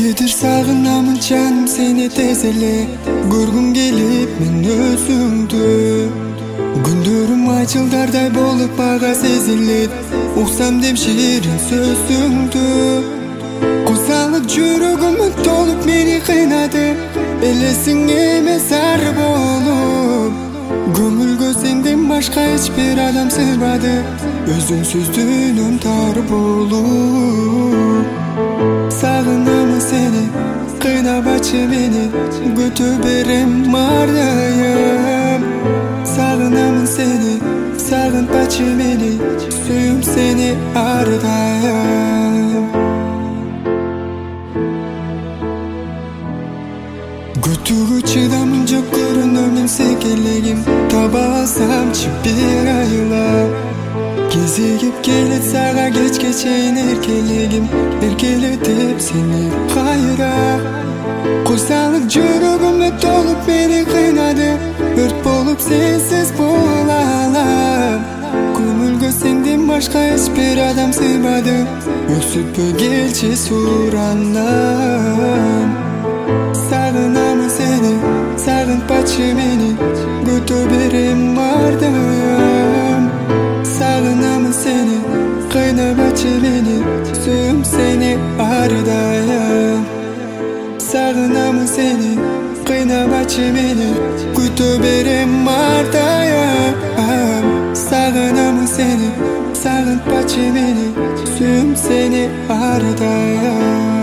Эледир сагынамын жаным сени тез эле көргүм келип мен өзүңдү. Күндөрүм ай жылдардай болуп мага сезилет, уксам деп ширин сөзүңдү. Кузалык жүрөгүмө толуп мени кыйнады, элесиң эмес ар болуп. Көңүлгө сенден башка эч бир адам сыйбады, өзүңсүз дүйнөм тар болуп. Сагынамын сени, кыйнабачы мени, күтө берем ар дайым. Сагынамын сени, сагынтпачы мени, сүйүм сени ар дайым. Күтүүгө чыдамым жок, көрүнөм мен секелегим, таба алсамчы бир айла. Кезигип келет сага кечке чейин эркелегим, эркелетип сени кайра. Курсалык жүрөгүмө толуп мени кыйнады, өрт болуп сенсиз боло алам. Көңүлгө сенден башка эч бир адам сыйбады, өксүтпө келчи сурандан. Сагынамын сени, сагынтпачы мени, күтө берем ар дайым. Сагынамын сени, кыйнабачы мени, сүйүм сени ар дайым. Сагынамын сени, кыйнабачы мени, күтө берем ар дайым. Сагынамын сени, сагынтпачы мени, сүйүм сени ар дайым.